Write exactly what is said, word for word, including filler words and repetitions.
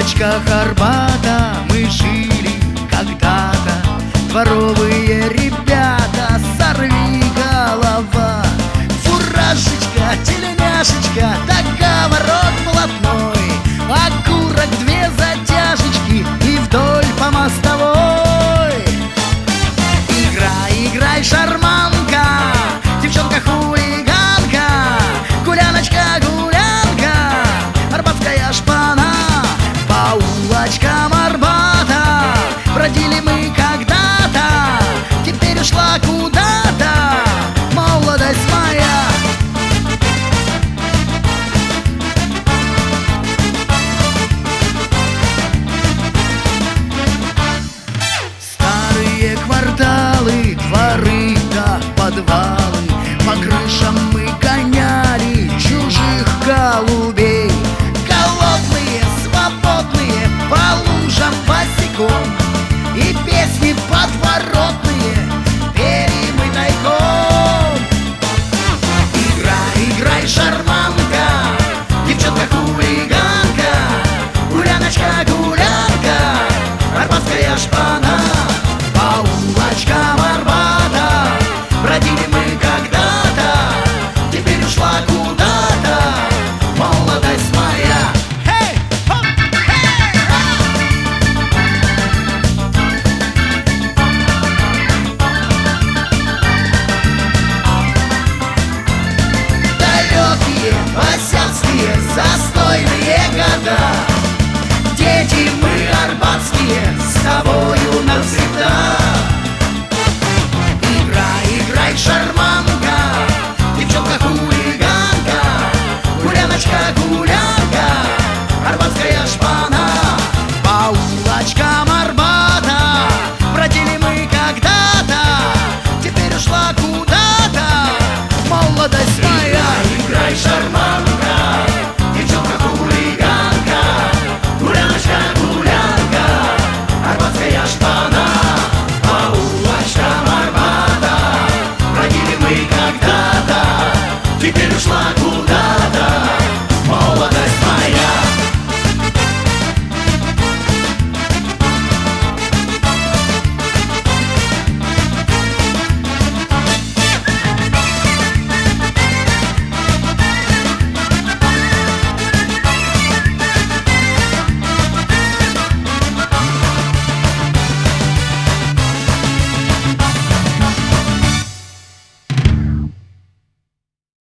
улочках Арбата мы жили когда-то, дворовые ребята, сорви голова. Фуражечка, тельняшечка, договорок блатной, окурок, две затяжечки и вдоль по мостовой. Играй, играй, шарманка, девчонка хулиганка, гуляночка, гулянка, арбатская шпана. По улочкам Арбата бродили мы когда-то, теперь ушла куда-то молодость моя. Старые кварталы, дворы да подвалы, по крышам мы гоняли чужих голубей. Голодные, свободные, по лужам босиком, и песни подворотные пели мы тайком. Играй, играй, шарманка, девчонка хулиганка, гуляночка, гулянка, арбатская шпана. По улочкам Арбата бродили мы когда-то, теперь ушла куда-то молодость моя. Hey! Hoп! Hey! Далекие, осянские, застойные года, дети мы арбатские, с тобою навсегда. Играй, играй, шарман.